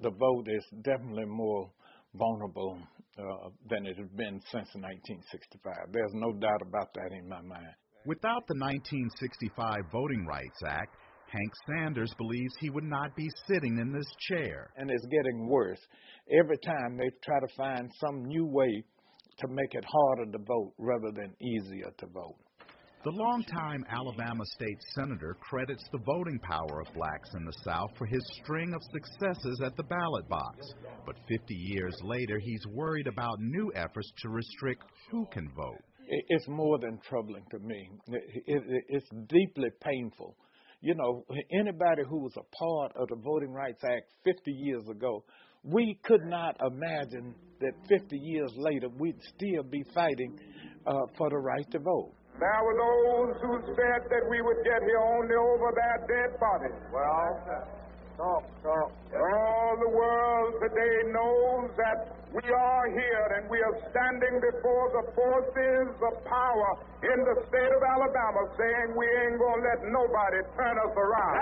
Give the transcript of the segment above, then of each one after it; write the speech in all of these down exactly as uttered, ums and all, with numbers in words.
the vote is definitely more vulnerable uh, than it has been since nineteen sixty-five. There's no doubt about that in my mind. Without the nineteen sixty-five Voting Rights Act, Hank Sanders believes he would not be sitting in this chair. And it's getting worse. Every time they try to find some new way to make it harder to vote rather than easier to vote. The longtime Alabama state senator credits the voting power of blacks in the South for his string of successes at the ballot box. But fifty years later, he's worried about new efforts to restrict who can vote. It's more than troubling to me. It's deeply painful. You know, anybody who was a part of the Voting Rights Act fifty years ago, we could not imagine that fifty years later we'd still be fighting uh, for the right to vote. There were those who said that we would get here only over their dead bodies. Well, talk, talk. All the world today knows that we are here and we are standing before the forces of power in the state of Alabama saying we ain't going to let nobody turn us around.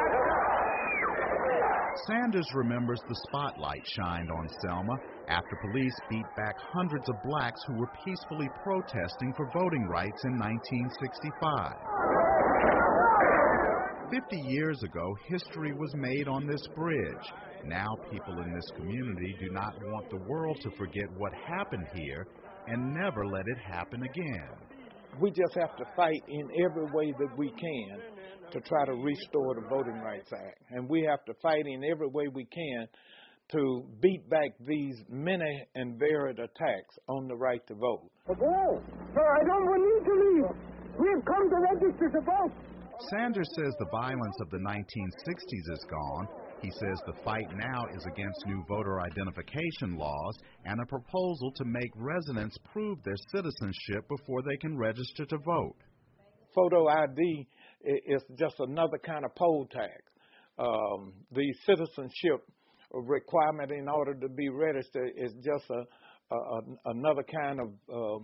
Sanders remembers the spotlight shined on Selma after police beat back hundreds of blacks who were peacefully protesting for voting rights in nineteen sixty-five. Fifty years ago, history was made on this bridge. Now people in this community do not want the world to forget what happened here and never let it happen again. We just have to fight in every way that we can to try to restore the Voting Rights Act. And we have to fight in every way we can to beat back these many and varied attacks on the right to vote. Oh, so I don't need to leave. We've come to register to vote. Sanders says the violence of the nineteen sixties is gone. He says the fight now is against new voter identification laws and a proposal to make residents prove their citizenship before they can register to vote. Photo I D is just another kind of poll tax. Um, the citizenship requirement in order to be registered is just a, a, another kind of uh,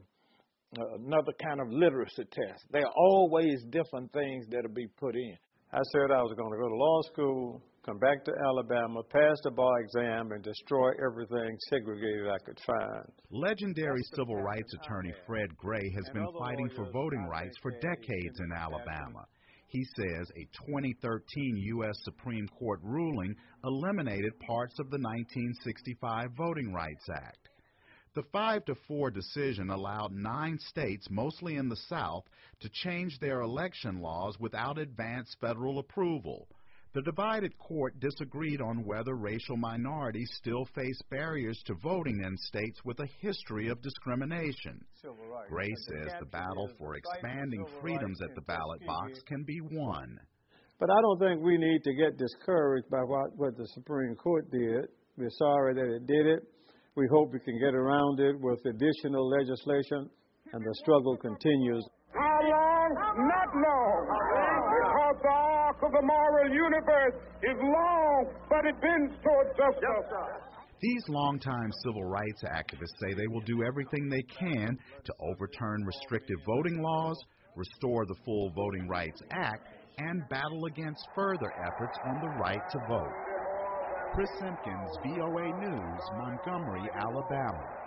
another kind of literacy test. There are always different things that will be put in. I said I was going to go to law school, come back to Alabama, pass the bar exam, and destroy everything segregated I could find. Legendary civil rights attorney Fred Gray has been fighting for voting rights for decades in Alabama. He says a twenty thirteen U S Supreme Court ruling eliminated parts of the nineteen sixty-five Voting Rights Act. The five to four decision allowed nine states, mostly in the South, to change their election laws without advance federal approval. The divided court disagreed on whether racial minorities still face barriers to voting in states with a history of discrimination. Gray says the battle for expanding freedoms at the ballot box can be won. But I don't think we need to get discouraged by what, what the Supreme Court did. We're sorry that it did it. We hope we can get around it with additional legislation, and the struggle continues. How long? Not long. Because the arc of the moral universe is long, but it bends toward justice. These longtime civil rights activists say they will do everything they can to overturn restrictive voting laws, restore the full Voting Rights Act, and battle against further efforts on the right to vote. Chris Simpkins, V O A News, Montgomery, Alabama.